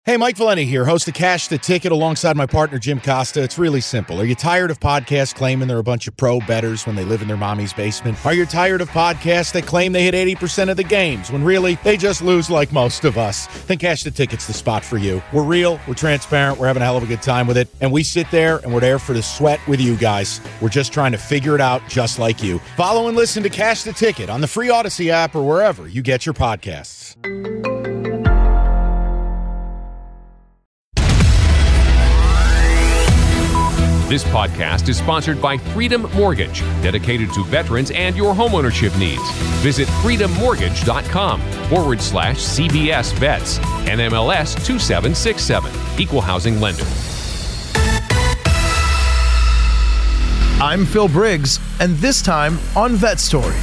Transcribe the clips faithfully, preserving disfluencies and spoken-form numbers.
Hey, Mike Valenti here, host of Cash the Ticket alongside my partner, Jim Costa. It's really simple. Are you tired of podcasts claiming they're a bunch of pro bettors when they live in their mommy's basement? Are you tired of podcasts that claim they hit eighty percent of the games when really they just lose like most of us? Then Cash the Ticket's the spot for you. We're real, we're transparent, we're having a hell of a good time with it, and we sit there and we're there for the sweat with you guys. We're just trying to figure it out just like you. Follow and listen to Cash the Ticket on the free Odyssey app or wherever you get your podcasts. This podcast is sponsored by Freedom Mortgage, dedicated to veterans and your homeownership needs. Visit freedommortgage.com forward slash CBS Vets, N M L S two seven six seven, Equal Housing Lender. I'm Phil Briggs, and this time on Vet Story.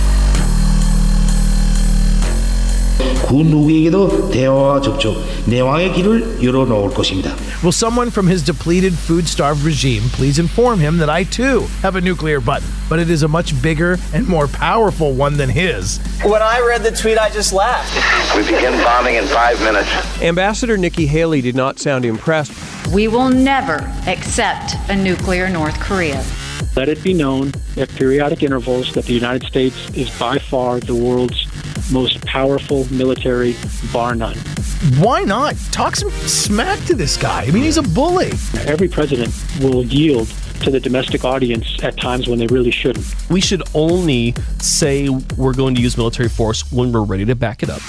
그 누구에게도 대화와 접촉, 내왕의 길을 열어놓을 것입니다. Will someone from his depleted, food-starved regime please inform him that I, too, have a nuclear button, but it is a much bigger and more powerful one than his? When I read the tweet, I just laughed. We begin bombing in five minutes. Ambassador Nikki Haley did not sound impressed. We will never accept a nuclear North Korea. Let it be known at periodic intervals that the United States is by far the world's most powerful military, bar none. Why not? Talk some smack to this guy. I mean, he's a bully. Every president will yield to the domestic audience at times when they really shouldn't. We should only say we're going to use military force when we're ready to back it up.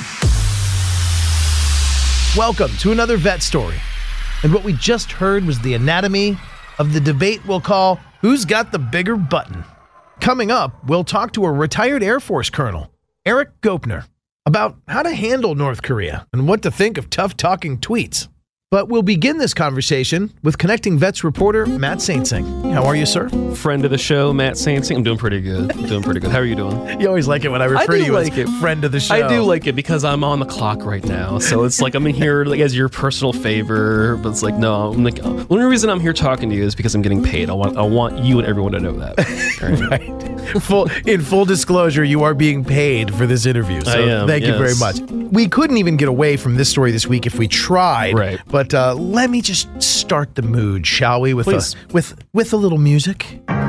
Welcome to another Vet Story. And what we just heard was the anatomy of the debate we'll call Who's Got the Bigger Button? Coming up, we'll talk to a retired Air Force colonel, Eric Gopner, about how to handle North Korea and what to think of tough-talking tweets. But we'll begin this conversation with Connecting Vets reporter Matt Saintsing. How are you, sir? Friend of the show, Matt Saintsing. I'm doing pretty good. I'm doing pretty good. How are you doing? You always like it when I refer I to you like as it. friend of the show. I do like it because I'm on the clock right now. So it's like I'm in here like as your personal favor, but it's like, no, I'm like, the only reason I'm here talking to you is because I'm getting paid. I want I want you and everyone to know that. Right. Right. Full, in full disclosure, you are being paid for this interview. So I am, thank yes. you very much. We couldn't even get away from this story this week if we tried. Right. But uh, let me just start the mood, shall we? With Please. a with with a little music. And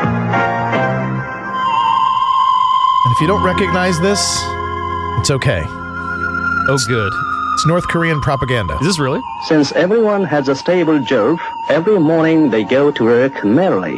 if you don't recognize this, it's okay. Oh, good. It's North Korean propaganda. Is this really? Since everyone has a stable job, every morning they go to work merrily.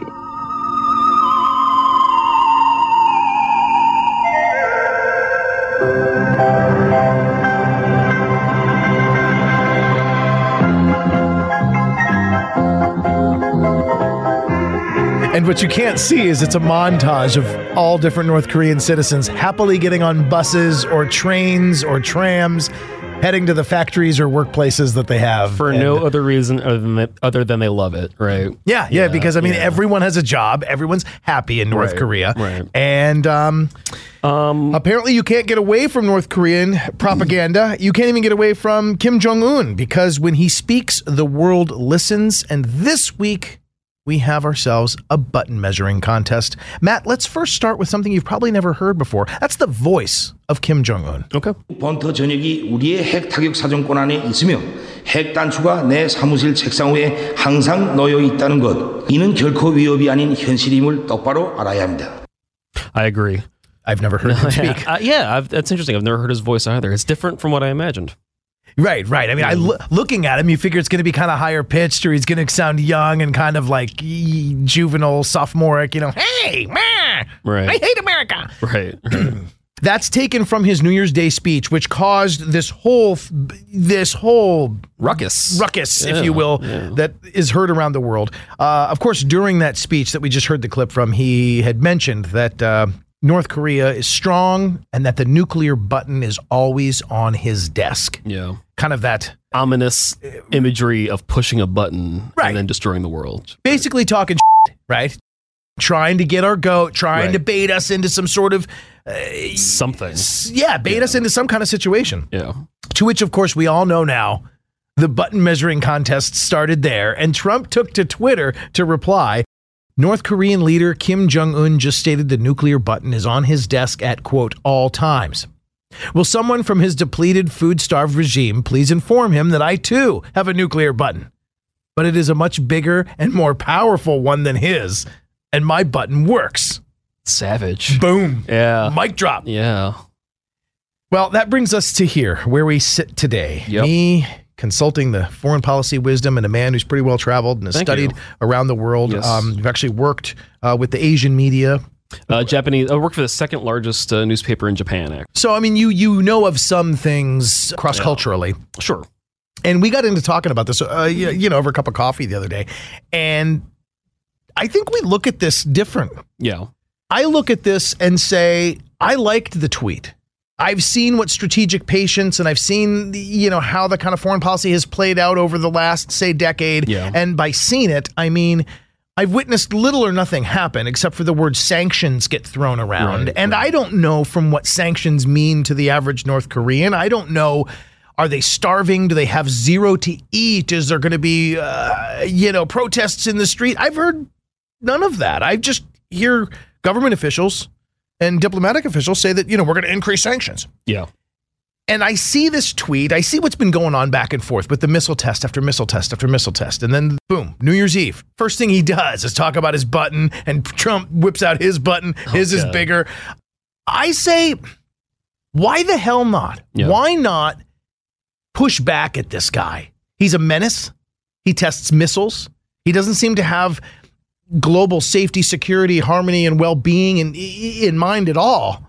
And what you can't see is it's a montage of all different North Korean citizens happily getting on buses or trains or trams, heading to the factories or workplaces that they have. For and no other reason other than, that, other than they love it, right? Yeah, yeah, Yeah, because, I mean, yeah. everyone has a job. Everyone's happy in North Right, Korea. right. And um, Um, apparently you can't get away from North Korean propaganda. You can't even get away from Kim Jong-un, because when he speaks, the world listens. And this week, we have ourselves a button measuring contest. Matt, let's first start with something you've probably never heard before. That's the voice of Kim Jong-un. Okay. 번터 전역이 우리의 핵 타격 사정권 안에 있으며 핵 단추가 내 사무실 책상 위에 항상 놓여 있다는 것. 이는 결코 위협이 아닌 현실임을 똑바로 알아야 합니다. I agree. I've never heard him speak. Yeah, uh, yeah I've, that's interesting. I've never heard his voice either. It's different from what I imagined. Right, right. I mean, I lo- looking at him, you figure it's going to be kind of higher pitched, or he's going to sound young and kind of like e- juvenile, sophomoric, you know, hey, man, Right. I hate America. Right. right. That's taken from his New Year's Day speech, which caused this whole, this whole Ruckus. ruckus, Yeah, if you will, yeah. that is heard around the world. Uh, of course, during that speech that we just heard the clip from, he had mentioned that uh, North Korea is strong and that the nuclear button is always on his desk. Yeah. Kind of that Ominous imagery of pushing a button Right. and then destroying the world. basically talking shit, right? Trying to get our goat, trying Right. to bait us into some sort of, uh, Something. yeah, bait us into some kind of situation. Yeah. To which, of course, we all know now the button measuring contest started there, and Trump took to Twitter to reply. North Korean leader Kim Jong-un just stated the nuclear button is on his desk at, quote, all times. Will someone from his depleted, food-starved regime please inform him that I, too, have a nuclear button? But it is a much bigger and more powerful one than his, and my button works. Savage. Boom. Yeah. Mic drop. Yeah. Well, that brings us to here, where we sit today. Yep. Me consulting the foreign policy wisdom and a man who's pretty well traveled and has Thank studied you. around the world. Yes. Um, we've actually worked uh, with the Asian media. Uh, Japanese. I worked for the second largest uh, newspaper in Japan. Actually. So, I mean, you you know of some things cross-culturally. Yeah. Sure. And we got into talking about this, uh, you, you know, over a cup of coffee the other day. And I think we look at this different. Yeah. I look at this and say, I liked the tweet. I've seen what strategic patience and I've seen, you know, how the kind of foreign policy has played out over the last, say, decade. Yeah. And by seeing it, I mean, I've witnessed little or nothing happen except for the word sanctions get thrown around. Right, and right. I don't know from what sanctions mean to the average North Korean. I don't know. Are they starving? Do they have zero to eat? Is there going to be, uh, you know, protests in the street? I've heard none of that. I just hear government officials and diplomatic officials say that, you know, we're going to increase sanctions. Yeah. And I see this tweet. I see what's been going on back and forth with the missile test after missile test after missile test. And then, boom, New Year's Eve. First thing he does is talk about his button, and Trump whips out his button. His Oh, is God. bigger. I say, why the hell not? Yeah. Why not push back at this guy? He's a menace. He tests missiles. He doesn't seem to have global safety, security, harmony, and well-being in, in mind at all.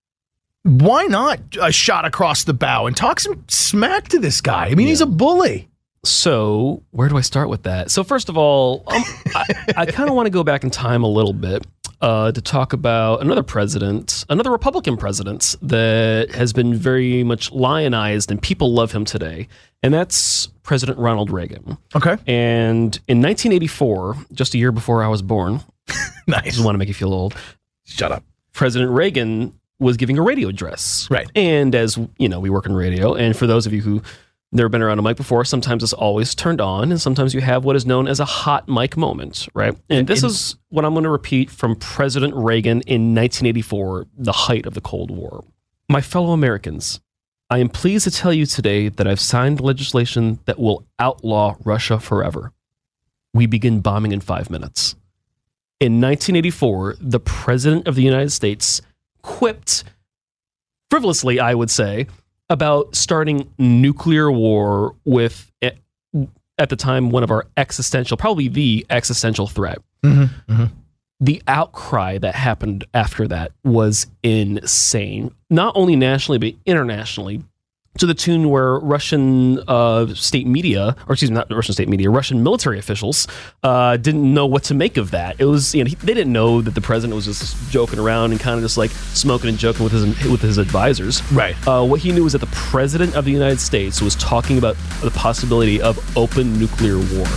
Why not a shot across the bow and talk some smack to this guy? I mean, Yeah. he's a bully. So where do I start with that? So first of all, um, I, I kind of want to go back in time a little bit uh, to talk about another president, another Republican president that has been very much lionized and people love him today. And that's President Ronald Reagan. Okay. And in nineteen eighty-four, just a year before I was born, Nice. just want to make you feel old. Shut up. President Reagan was giving a radio address. Right. And as you know, we work in radio. And for those of you who never been around a mic before, sometimes it's always turned on, and sometimes you have what is known as a hot mic moment, right? And this And- is what I'm going to repeat from President Reagan in nineteen eighty-four, the height of the Cold War. My fellow Americans, I am pleased to tell you today that I've signed legislation that will outlaw Russia forever. We begin bombing in five minutes. In nineteen eighty-four, the President of the United States quipped, frivolously, I would say, about starting nuclear war with, at the time, one of our existential, probably the existential threat. Mm-hmm. Mm-hmm. The outcry that happened after that was insane, not only nationally, but internationally, to the tune where Russian uh, state media, or excuse me, not Russian state media, Russian military officials uh, didn't know what to make of that. It was, you know, they didn't know that the president was just joking around and kind of just like smoking and joking with his with his advisors. Right. Uh, what he knew was that the president of the United States was talking about the possibility of open nuclear war.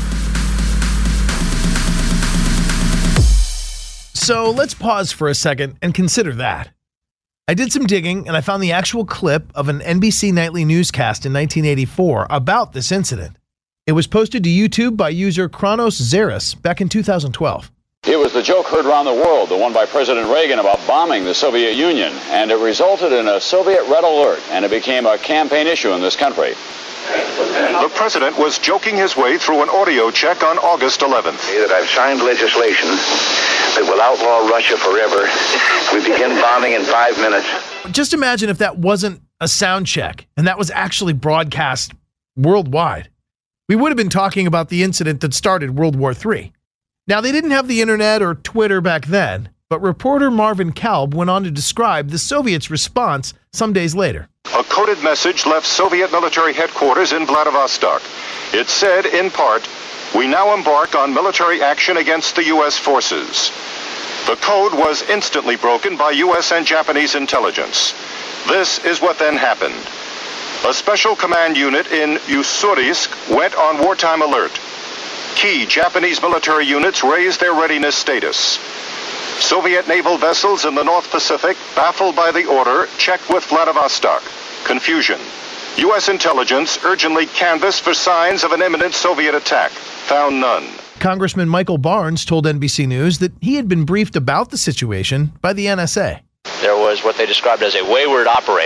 So let's pause for a second and consider that. I did some digging and I found the actual clip of an N B C nightly newscast in nineteen eighty-four about this incident. It was posted to YouTube by user Kronos Zeris back in two thousand twelve. It was the joke heard around the world, the one by President Reagan about bombing the Soviet Union, and it resulted in a Soviet red alert, and it became a campaign issue in this country. The president was joking his way through an audio check on August eleventh. That I've signed legislation that will outlaw Russia forever. We begin bombing in five minutes. Just imagine if that wasn't a sound check and that was actually broadcast worldwide. We would have been talking about the incident that started World War Three. Now, they didn't have the internet or Twitter back then, but reporter Marvin Kalb went on to describe the Soviets' response some days later. A coded message left Soviet military headquarters in Vladivostok. It said, in part, "We now embark on military action against the U S forces." The code was instantly broken by U S and Japanese intelligence. This is what then happened. A special command unit in Ussurisk went on wartime alert. Key Japanese military units raised their readiness status. Soviet naval vessels in the North Pacific, baffled by the order, checked with Vladivostok. Confusion. U S intelligence urgently canvassed for signs of an imminent Soviet attack. Found none. Congressman Michael Barnes told N B C News that he had been briefed about the situation by the N S A. There was what they described as a wayward operator.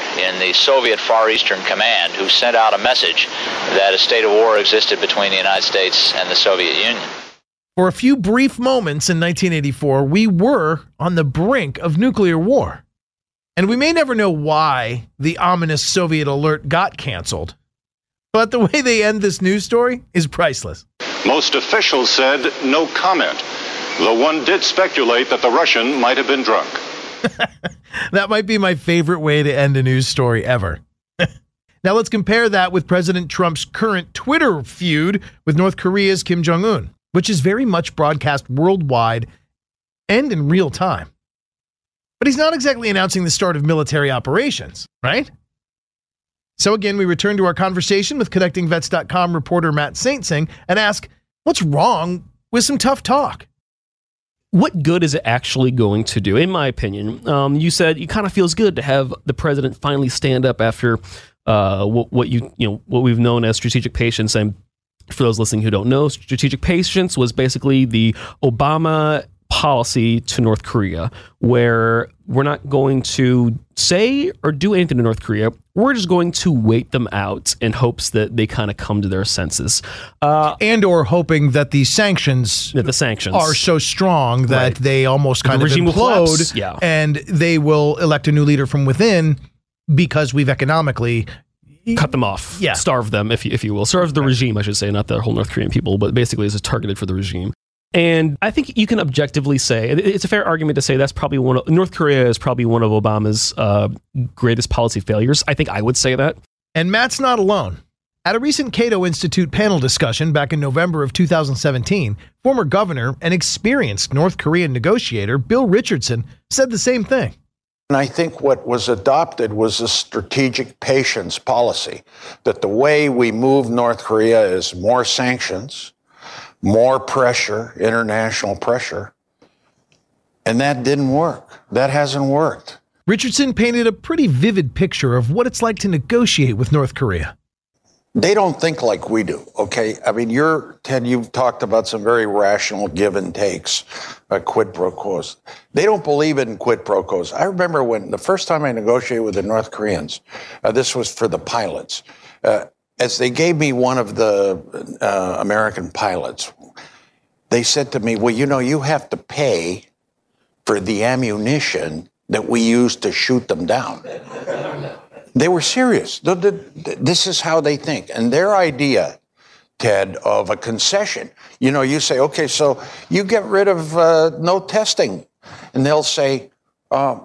in the Soviet Far Eastern Command who sent out a message that a state of war existed between the United States and the Soviet Union. For a few brief moments in nineteen eighty-four, we were on the brink of nuclear war. And we may never know why the ominous Soviet alert got canceled, but the way they end this news story is priceless. Most officials said no comment, though one did speculate that the Russian might have been drunk. That might be my favorite way to end a news story ever. Now let's compare that with President Trump's current Twitter feud with North Korea's Kim Jong-un, which is very much broadcast worldwide and in real time. But he's not exactly announcing the start of military operations, right? So again, we return to our conversation with Connecting Vets dot com reporter Matt Saintsing and ask, what's wrong with some tough talk? What good is it actually going to do? In my opinion, um, you said it kind of feels good to have the president finally stand up after uh, what, what you you know what we've known as strategic patience. And for those listening who don't know, strategic patience was basically the Obama policy to North Korea, where we're not going to say or do anything to North Korea. We're just going to wait them out in hopes that they kind of come to their senses. Uh, and or hoping that the sanctions, that the sanctions are so strong that right. they almost kind the of regime implode, yeah. and they will elect a new leader from within because we've economically cut them off, yeah. starve them, if you, if you will. Starve the regime, I should say, not the whole North Korean people, but basically is targeted for the regime. And I think you can objectively say, it's a fair argument to say that's probably one of, North Korea is probably one of Obama's uh, greatest policy failures. I think I would say that. And Matt's not alone. At a recent Cato Institute panel discussion back in November of two thousand seventeen, former governor and experienced North Korean negotiator Bill Richardson said the same thing. And I think what was adopted was a strategic patience policy, that the way we move North Korea is more sanctions, more pressure, international pressure, and that didn't work. That hasn't worked. Richardson painted a pretty vivid picture of what it's like to negotiate with North Korea. They don't think like we do, okay? I mean, you're, Ted, you've talked about some very rational give and takes, uh, quid pro quos. They don't believe in quid pro quos. I remember when the first time I negotiated with the North Koreans, uh, this was for the pilots, uh, as they gave me one of the uh, American pilots, they said to me, well, you know, you have to pay for the ammunition that we use to shoot them down. They were serious. This is how they think. And their idea, Ted, of a concession, you know, you say, okay, so you get rid of uh, no testing. And they'll say, uh,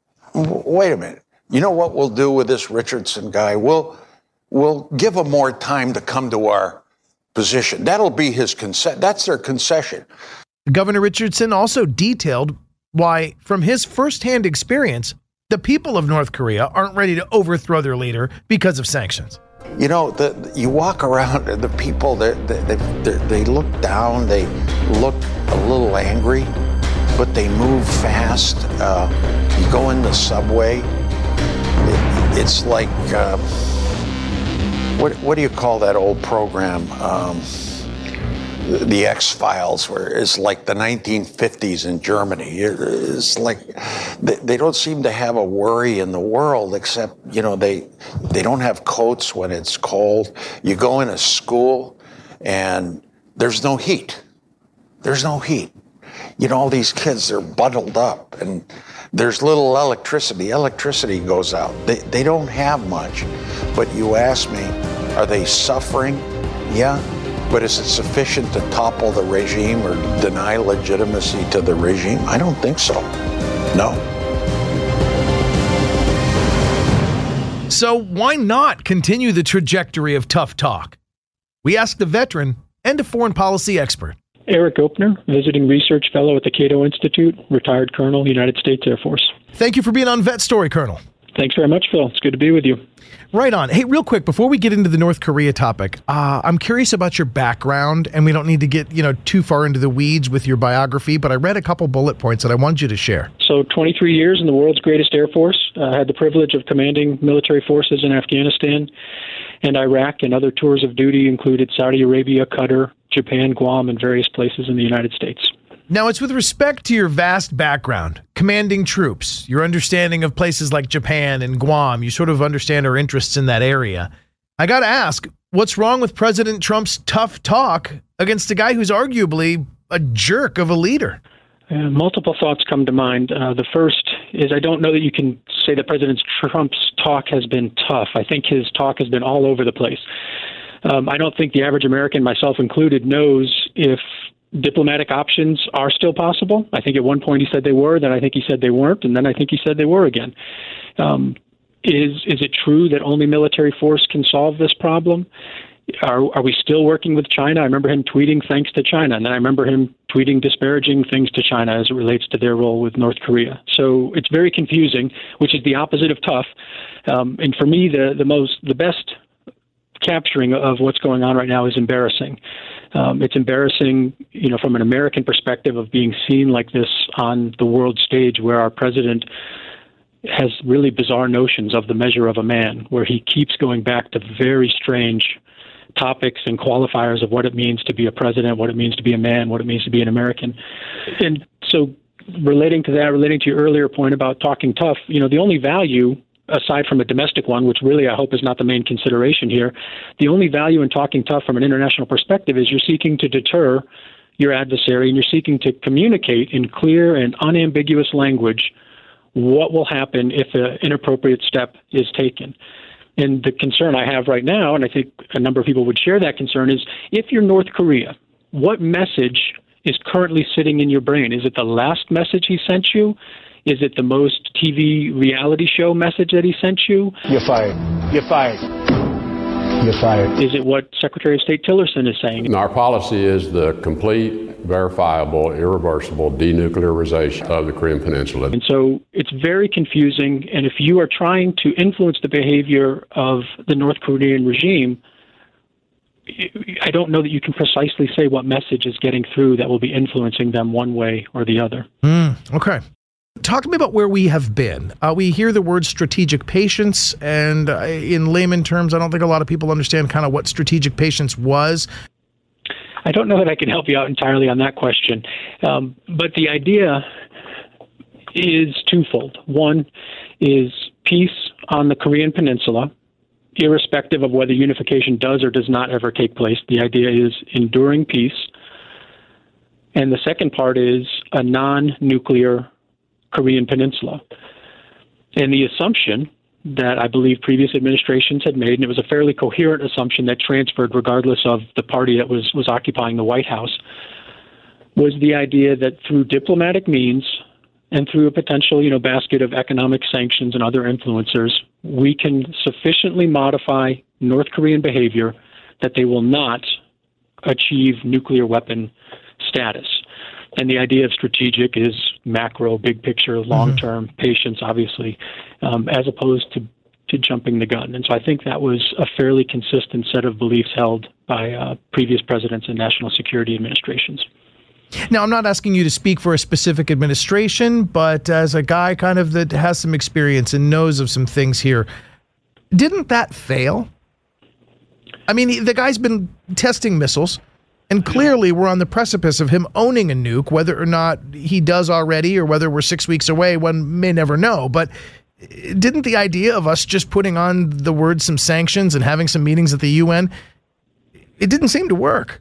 wait a minute. You know what we'll do with this Richardson guy? We'll We'll give him more time to come to our position. That'll be his concession. That's their concession. Governor Richardson also detailed why, from his firsthand experience, the people of North Korea aren't ready to overthrow their leader because of sanctions. You know, the, you walk around, and the people, they, they, they, they look down, they look a little angry, but they move fast. Uh, you go in the subway, it, it's like... Uh, What what do you call that old program? Um, the X-Files, where it's like the nineteen fifties in Germany. It's like they, they don't seem to have a worry in the world, except, you know, they they don't have coats when it's cold. You go in a school and there's no heat. There's no heat. You know, all these kids, they're bundled up and there's little electricity. Electricity goes out. They, they don't have much. But you ask me, are they suffering? Yeah. But is it sufficient to topple the regime or deny legitimacy to the regime? I don't think so. No. So why not continue the trajectory of tough talk? We asked a veteran and a foreign policy expert. Eric Opner, visiting research fellow at the Cato Institute, retired colonel, United States Air Force. Thank you for being on Vet Story, Colonel. Thanks very much, Phil. It's good to be with you. Right on. Hey, real quick, before we get into the North Korea topic, uh, I'm curious about your background, and we don't need to get, you know, too far into the weeds with your biography, but I read a couple bullet points that I wanted you to share. So twenty-three years in the world's greatest Air Force. I uh, had the privilege of commanding military forces in Afghanistan and Iraq, and other tours of duty included Saudi Arabia, Qatar, Japan, Guam, and various places in the United States. Now, it's with respect to your vast background, commanding troops, your understanding of places like Japan and Guam. You sort of understand our interests in that area. I got to ask, what's wrong with President Trump's tough talk against a guy who's arguably a jerk of a leader? Uh, multiple thoughts come to mind. Uh, the first is I don't know that you can say that President Trump's talk has been tough. I think his talk has been all over the place. Um, I don't think the average American, myself included, knows if diplomatic options are still possible. I think at one point he said they were, then I think he said they weren't, and then I think he said they were again. Um, is is it true that only military force can solve this problem? Are are we still working with China? I remember him tweeting thanks to China, and then I remember him tweeting disparaging things to China as it relates to their role with North Korea. So it's very confusing, which is the opposite of tough. Um, and for me, the the most the best capturing of what's going on right now is embarrassing. Um, it's embarrassing, you know, from an American perspective of being seen like this on the world stage, where our president has really bizarre notions of the measure of a man, where he keeps going back to very strange topics and qualifiers of what it means to be a president, what it means to be a man, what it means to be an American. And so relating to that, relating to your earlier point about talking tough, you know, the only value aside from a domestic one, which really I hope is not the main consideration here, the only value in talking tough from an international perspective is you're seeking to deter your adversary, and you're seeking to communicate in clear and unambiguous language what will happen if an inappropriate step is taken. And the concern I have right now, and I think a number of people would share that concern, is if you're North Korea, what message is currently sitting in your brain? Is it the last message he sent you? Is it the most T V reality show message that he sent you? You're fired. You're fired. You're fired. Is it what Secretary of State Tillerson is saying? Our policy is the complete, verifiable, irreversible denuclearization of the Korean Peninsula. And so it's very confusing. And if you are trying to influence the behavior of the North Korean regime, I don't know that you can precisely say what message is getting through that will be influencing them one way or the other. Mm, okay. Talk to me about where we have been. Uh, we hear the word strategic patience, and uh, in layman terms, I don't think a lot of people understand kind of what strategic patience was. I don't know that I can help you out entirely on that question, um, but the idea is twofold. One is peace on the Korean Peninsula, irrespective of whether unification does or does not ever take place. The idea is enduring peace. And the second part is a non-nuclear Korean Peninsula. And the assumption that I believe previous administrations had made, and it was a fairly coherent assumption that transferred regardless of the party that was, was occupying the White House, was the idea that through diplomatic means and through a potential, you know, basket of economic sanctions and other influencers, we can sufficiently modify North Korean behavior that they will not achieve nuclear weapon status. And the idea of strategic is macro, big picture, long-term, mm-hmm. patience, obviously, um, as opposed to, to jumping the gun. And so I think that was a fairly consistent set of beliefs held by uh, previous presidents and national security administrations. Now, I'm not asking you to speak for a specific administration, but as a guy kind of that has some experience and knows of some things here, didn't that fail? I mean, the guy's been testing missiles. And clearly, we're on the precipice of him owning a nuke, whether or not he does already or whether we're six weeks away, one may never know. But didn't the idea of us just putting on the word some sanctions and having some meetings at the U N, it didn't seem to work.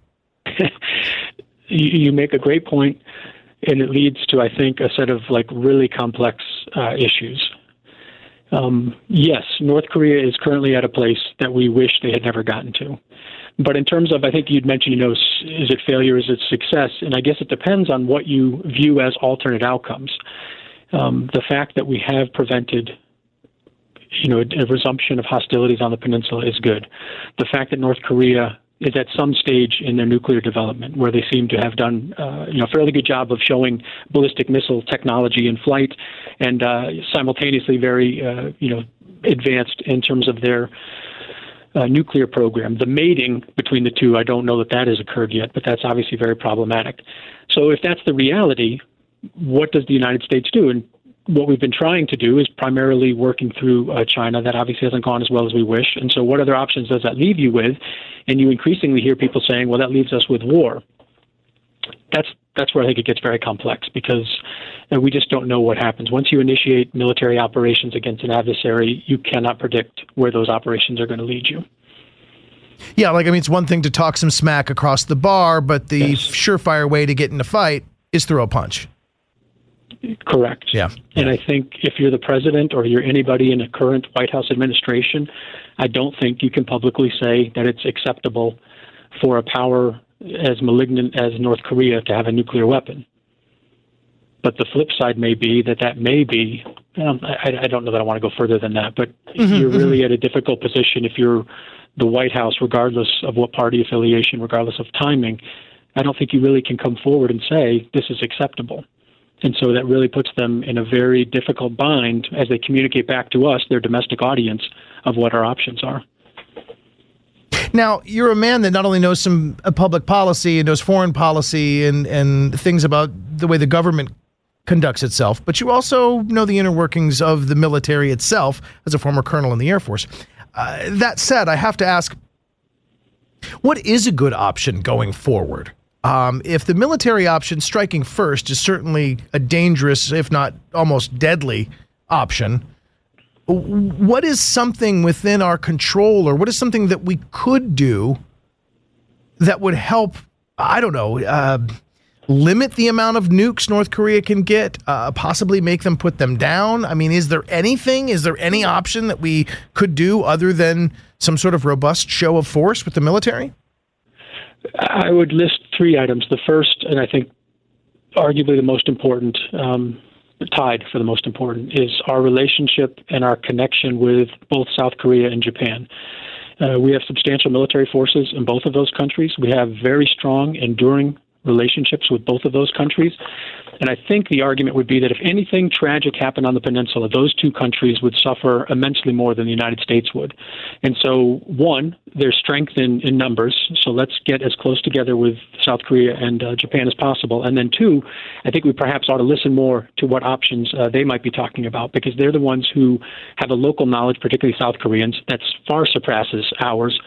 You make a great point, and it leads to, I think, a set of like really complex uh, issues. Um, yes, North Korea is currently at a place that we wish they had never gotten to. But in terms of, I think you'd mentioned, you know, is it failure, is it success? And I guess it depends on what you view as alternate outcomes. Um, the fact that we have prevented, you know, a, a resumption of hostilities on the peninsula is good. The fact that North Korea is at some stage in their nuclear development where they seem to have done, uh, you know, a fairly good job of showing ballistic missile technology in flight and uh, simultaneously very, uh, you know, advanced in terms of their Uh, nuclear program. The mating between the two, I don't know that that has occurred yet, but that's obviously very problematic. So if that's the reality, what does the United States do? And what we've been trying to do is primarily working through uh, China. That obviously hasn't gone as well as we wish. And so what other options does that leave you with? And you increasingly hear people saying, well, that leaves us with war. That's that's where I think it gets very complex, because uh, we just don't know what happens. Once you initiate military operations against an adversary, you cannot predict where those operations are going to lead you. Yeah, like, I mean, it's one thing to talk some smack across the bar, but the yes. surefire way to get in a fight is throw a punch. Correct. Yeah. And I think if you're the president or you're anybody in a current White House administration, I don't think you can publicly say that it's acceptable for a power as malignant as North Korea to have a nuclear weapon. But the flip side may be that that may be, um, I, I don't know that I want to go further than that, but mm-hmm, you're really mm-hmm. at a difficult position if you're the White House, regardless of what party affiliation, regardless of timing. I don't think you really can come forward and say this is acceptable. And so that really puts them in a very difficult bind as they communicate back to us, their domestic audience, of what our options are. Now, you're a man that not only knows some uh, public policy and knows foreign policy and, and things about the way the government conducts itself, but you also know the inner workings of the military itself as a former colonel in the Air Force. Uh, that said, I have to ask, what is a good option going forward? Um, if the military option, striking first, is certainly a dangerous, if not almost deadly option, what is something within our control, or what is something that we could do that would help, I don't know, uh, limit the amount of nukes North Korea can get, uh, possibly make them put them down? I mean, is there anything, is there any option that we could do other than some sort of robust show of force with the military? I would list three items. The first, and I think arguably the most important, um, tied for the most important, is our relationship and our connection with both South Korea and Japan. Uh, we have substantial military forces in both of those countries. We have very strong, enduring relationships with both of those countries. And I think the argument would be that if anything tragic happened on the peninsula, those two countries would suffer immensely more than the United States would. And so, one, there's strength in, in numbers, so let's get as close together with South Korea and uh, Japan as possible. And then, two, I think we perhaps ought to listen more to what options uh, they might be talking about, because they're the ones who have a local knowledge, particularly South Koreans, that far surpasses ours.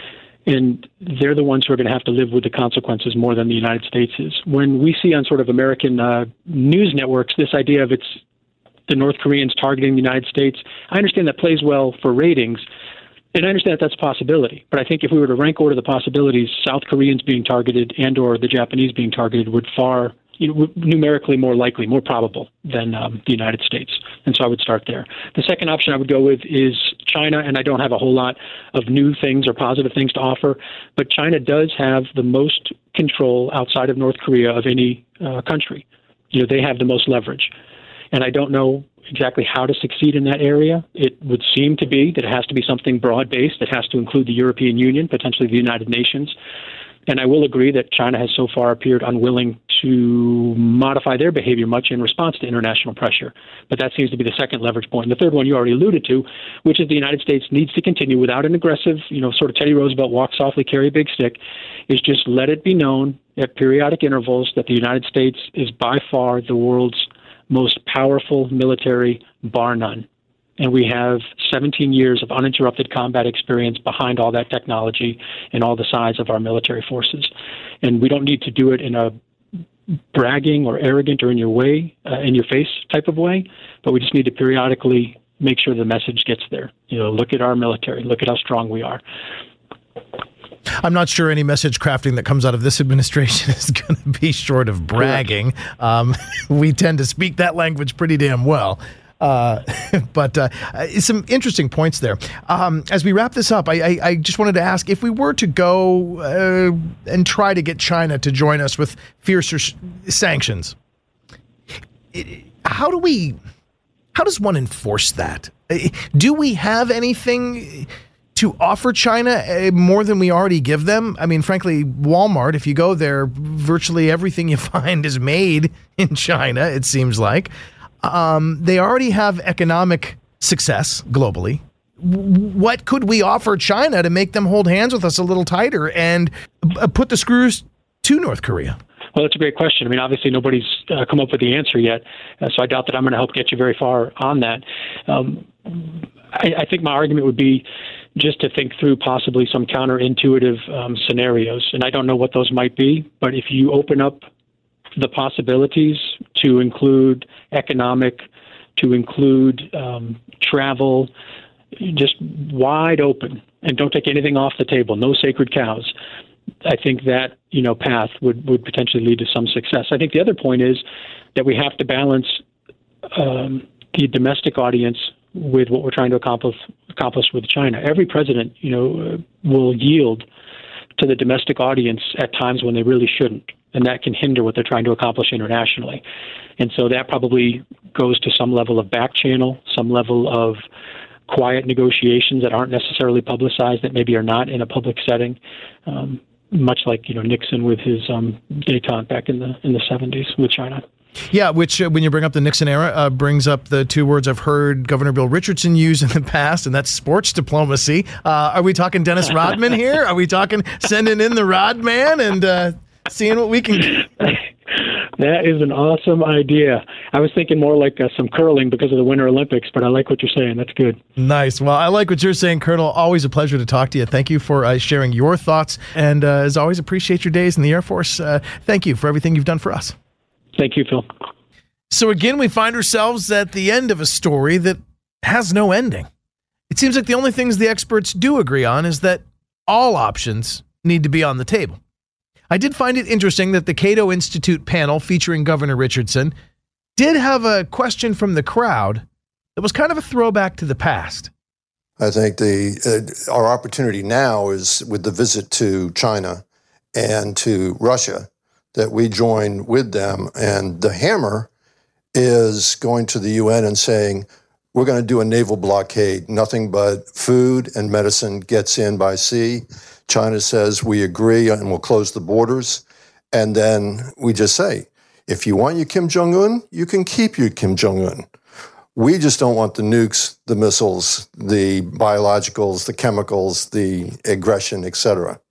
And they're the ones who are going to have to live with the consequences more than the United States is. When we see on sort of American uh, news networks this idea of it's the North Koreans targeting the United States, I understand that plays well for ratings, and I understand that that's a possibility. But I think if we were to rank order the possibilities, South Koreans being targeted and or the Japanese being targeted would far, you know, numerically more likely, more probable than um, the United States. And so I would start there. The second option I would go with is China, and I don't have a whole lot of new things or positive things to offer, but China does have the most control outside of North Korea of any uh, country. You know, they have the most leverage. And I don't know exactly how to succeed in that area. It would seem to be that it has to be something broad-based. It has to include the European Union, potentially the United Nations. And I will agree that China has so far appeared unwilling to modify their behavior much in response to international pressure. But that seems to be the second leverage point. And the third one you already alluded to, which is the United States needs to continue without an aggressive, you know, sort of Teddy Roosevelt walk softly, carry a big stick, is just let it be known at periodic intervals that the United States is by far the world's most powerful military, bar none. And we have seventeen years of uninterrupted combat experience behind all that technology and all the size of our military forces. And we don't need to do it in a bragging or arrogant or in your way, uh, in your face type of way, but we just need to periodically make sure the message gets there. You know, look at our military, look at how strong we are. I'm not sure any message crafting that comes out of this administration is going to be short of bragging. Um, we tend to speak that language pretty damn well. Uh, but uh, some interesting points there. Um, as we wrap this up, I, I, I just wanted to ask, if we were to go uh, and try to get China to join us with fiercer sh- sanctions, it, how do we, how does one enforce that? Do we have anything to offer China uh, more than we already give them? I mean, frankly, Walmart, if you go there, virtually everything you find is made in China, it seems like. Um, they already have economic success globally. W- what could we offer China to make them hold hands with us a little tighter and uh, put the screws to North Korea? Well, that's a great question. I mean, obviously nobody's uh, come up with the answer yet, uh, so I doubt that I'm going to help get you very far on that. Um, I, I think my argument would be just to think through possibly some counterintuitive um, scenarios, and I don't know what those might be, but if you open up the possibilities to include economic, to include um, travel, just wide open, and don't take anything off the table, no sacred cows. I think that, you know, path would, would potentially lead to some success. I think the other point is that we have to balance um, the domestic audience with what we're trying to accomplish accomplish with China. Every president, you know, uh, will yield to the domestic audience at times when they really shouldn't, and that can hinder what they're trying to accomplish internationally. And so that probably goes to some level of back channel, some level of quiet negotiations that aren't necessarily publicized, that maybe are not in a public setting, um, much like, you know, Nixon with his um, détente back in the in the seventies with China. Yeah, which uh, when you bring up the Nixon era, uh, brings up the two words I've heard Governor Bill Richardson use in the past, and that's sports diplomacy. Uh, are we talking Dennis Rodman here? Are we talking sending in the Rod Man and uh, seeing what we can... That is an awesome idea. I was thinking more like uh, some curling because of the Winter Olympics, but I like what you're saying. That's good. Nice. Well, I like what you're saying, Colonel. Always a pleasure to talk to you. Thank you for uh, sharing your thoughts. And uh, as always, appreciate your days in the Air Force. Uh, thank you for everything you've done for us. Thank you, Phil. So again, we find ourselves at the end of a story that has no ending. It seems like the only things the experts do agree on is that all options need to be on the table. I did find it interesting that the Cato Institute panel featuring Governor Richardson did have a question from the crowd that was kind of a throwback to the past. I think the uh, our opportunity now is with the visit to China and to Russia that we join with them. And the hammer is going to the U N and saying, we're going to do a naval blockade. Nothing but food and medicine gets in by sea. China says we agree and we'll close the borders. And then we just say, if you want your Kim Jong-un, you can keep your Kim Jong-un. We just don't want the nukes, the missiles, the biologicals, the chemicals, the aggression, et cetera.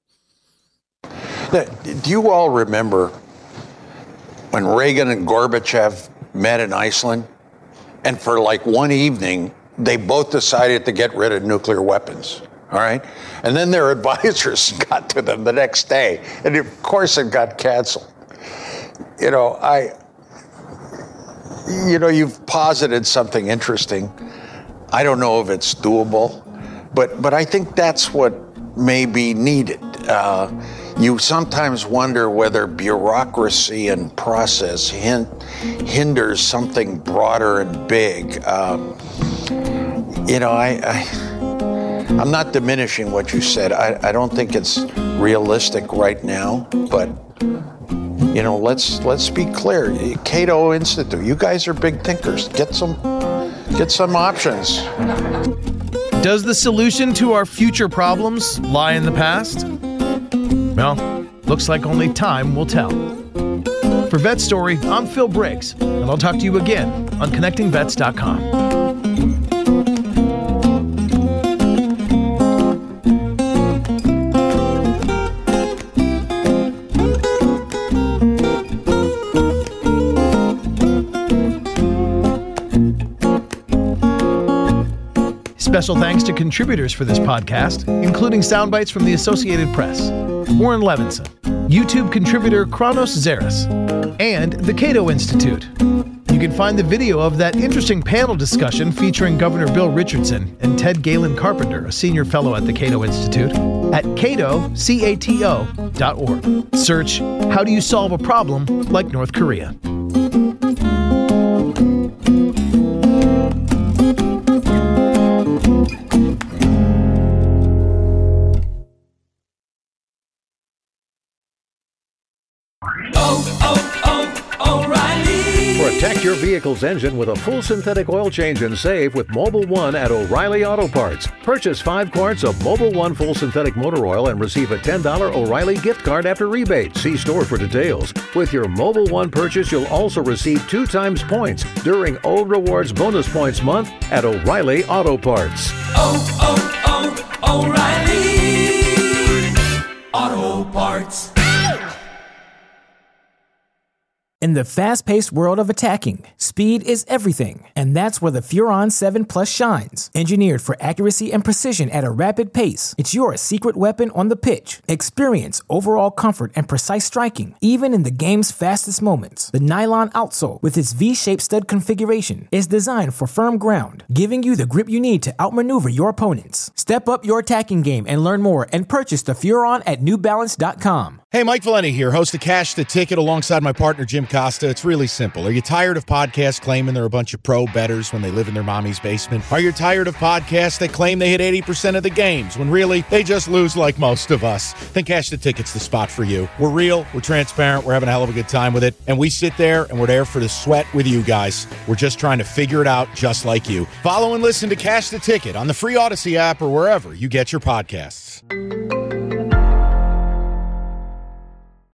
Do you all remember when Reagan and Gorbachev met in Iceland? And for like one evening, they both decided to get rid of nuclear weapons. All right. And then their advisors got to them the next day. And of course, it got canceled. You know, I, you know, you've posited something interesting. I don't know if it's doable, but but I think that's what may be needed. Uh, you sometimes wonder whether bureaucracy and process hin- hinders something broader and big. Um, you know, I. I I'm not diminishing what you said. I, I don't think it's realistic right now, but you know, let's let's be clear. Cato Institute, you guys are big thinkers. Get some get some options. Does the solution to our future problems lie in the past? Well, looks like only time will tell. For Vet Story, I'm Phil Briggs, and I'll talk to you again on connecting vets dot com. Special thanks to contributors for this podcast, including sound bites from the Associated Press, Warren Levinson, YouTube contributor Kronos Zaris, and the Cato Institute. You can find the video of that interesting panel discussion featuring Governor Bill Richardson and Ted Galen Carpenter, a senior fellow at the Cato Institute, at cato, C A T O, dot org. Search, how do you solve a problem like North Korea? Protect your vehicle's engine with a full synthetic oil change and save with Mobil one at O'Reilly Auto Parts. Purchase five quarts of Mobil one full synthetic motor oil and receive a ten dollars O'Reilly gift card after rebate. See store for details. With your Mobil one purchase, you'll also receive two times points during O Rewards Bonus Points Month at O'Reilly Auto Parts. Oh, oh, oh, O'Reilly Auto Parts. In the fast-paced world of attacking, speed is everything, and that's where the Furon seven Plus shines. Engineered for accuracy and precision at a rapid pace, it's your secret weapon on the pitch. Experience overall comfort and precise striking, even in the game's fastest moments. The nylon outsole, with its V-shaped stud configuration, is designed for firm ground, giving you the grip you need to outmaneuver your opponents. Step up your attacking game and learn more and purchase the Furon at new balance dot com. Hey, Mike Valenti here, host of Cash the Ticket alongside my partner Jim Costa. It's really simple. Are you tired of podcasts claiming they're a bunch of pro bettors when they live in their mommy's basement? Are you tired of podcasts that claim they hit eighty percent of the games when really they just lose like most of us? Then Cash the Ticket's the spot for you. We're real, we're transparent, we're having a hell of a good time with it, and we sit there and we're there for the sweat with you guys. We're just trying to figure it out just like you. Follow and listen to Cash the Ticket on the free Odyssey app or wherever you get your podcasts.